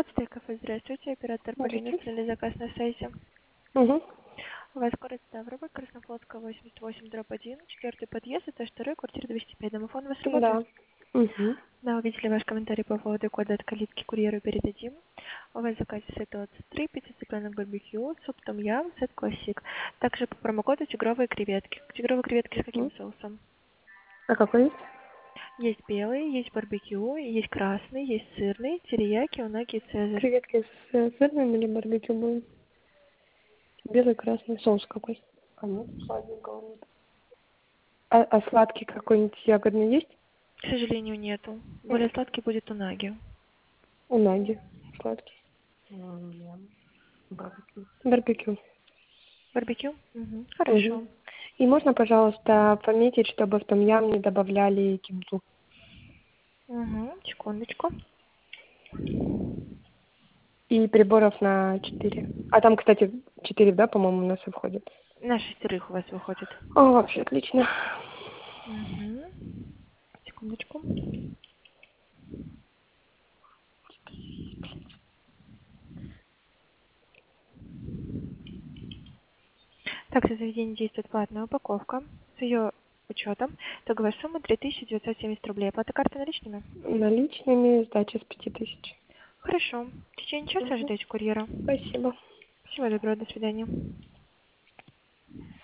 Отстей кафе, здравствуйте. Оператор Полина, Здравствуйте. сняли заказ на сайте. Угу. У вас город Ставрополь, Краснофлотская, 88/1, четвертый подъезд, этаж 2, квартира 205. Домофон у вас работает? Да. Угу. Да, увидели ваш комментарий по поводу кода от калитки, курьеру передадим. У вас в заказе сет от 3, пицца цыпленок барбекю, суп том ям, сет классик. Также по промокоду тигровые креветки. Тигровые креветки с каким Угу. соусом? А какой есть? Есть белый, есть барбекю, есть красный, есть сырный, терияки, унаги и цезарь. Креветки с сырным или барбекю будем? Белый, красный, соус какой? А нет, сладенького нет. А сладкий какой-нибудь ягодный есть? К сожалению, нету. Более сладкий будет унаги. Унаги. Сладкий. Барбекю. Барбекю? Угу. Угу. Хорошо. И можно, пожалуйста, пометить, чтобы в том ям не добавляли кимчу. Угу. Секундочку. И приборов на 4. А там, кстати, 4, да, по-моему, у нас и входит. На 6 у вас выходит. О, вообще отлично. Угу. Секундочку. Так, за заведение действует платная упаковка. С ее учетом итоговая сумма 3970 рублей. Оплата карты наличными? Наличными сдача с 5000. Хорошо. В течение часа Угу. ожидайте курьера. Спасибо. Всего доброго, до свидания.